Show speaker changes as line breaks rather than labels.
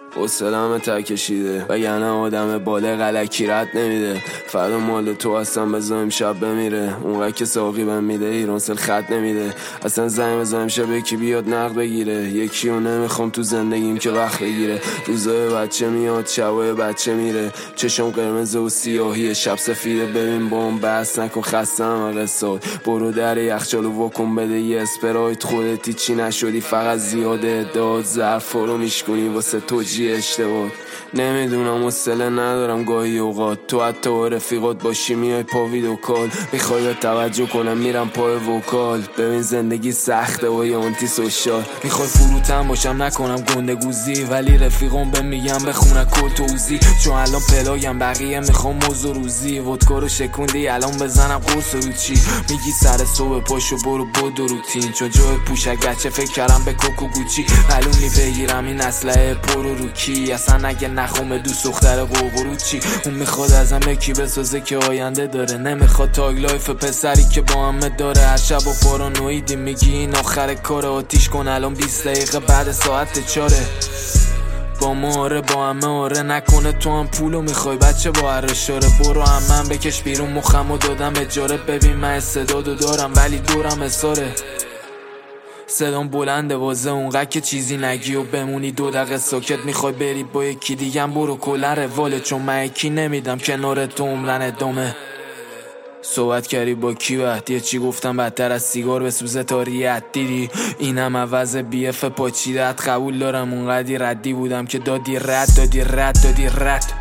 حوصله‌ام ته کشیده وگرنه آدم بالغ الکی رد نمیده. فردا مال تو هستم بذارم شب بمیره. اونقدر که ساقی بهم میده ایرانسل خط نمیده. اصلا زنگ بزنم شب یکی بیاد نقد بگیره. یکی رو نمیخوام تو زندگیم که وقت بگیره. روزای بچه میاد شبای بچه میره. چشم قرمز و سیاهی شب سفیده. ببین با هم بحث نکن خستم قصاد. برو در یخچالو واکن بده یه اسپرایت. خودتی چی نشدی فقط زیاده ادعاد. ظرفا رو میشکنی واسه توجیه اشتباه. نمیدونم حوصله ندارم گاهی اوقات. تو حتی با رفیقات باشی میای پا ویدیو کال. میخوای به توجه کنم میرم پای وکال. ببین زندگی سخته و یه آنتی سوشال. میخوای فروتن باشم نکنم گندگوزی ولی رفیقم به میگم بخونن کل توزی. چون الان پلایم بقیه میخوام موضوع روزی. ودکا رو شکوندی الان بزنم قرص رو چی. میگی سر صبح پاشو برو بدو روتین. چون جای پوشک بچه فکر کردم به کوکو گوچی. معلومی بگیرم این اسلحه پرو رو کی. اصلا اگه نخوام دوست دختر قوقرو چی. اون میخواد ازم یکی بسازه که آینده داره. نمیخواد تاگ لایف پسری که با همه داره. هر شب و پارانویدی میگی این آخر کار. آتیش کن الان 20 دقیقه بعد ساعت 4. با ما آره با همه آره. نکنه تو هم پولو میخوای بچه با هر اشاره. برو همم بکش بیرون مخمو دادم اجاره. ببین من استعدادو دارم ولی دورم اساره. صدام بلنده واسه اونقدر که چیزی نگی و بمونی 2 دقیقه ساکت. میخوای بری با یکی دیگم برو کلا رواله. چون من یکی نمیدم کنار تو عمرن ادامه. صحبت کردی با کی وقتی چی گفتم بدتر از سیگار بسوزه تا ریت دیدی. اینم عوض بیف پاچیدت. قبول دارم اونقدی ردی بودم که دادی رد.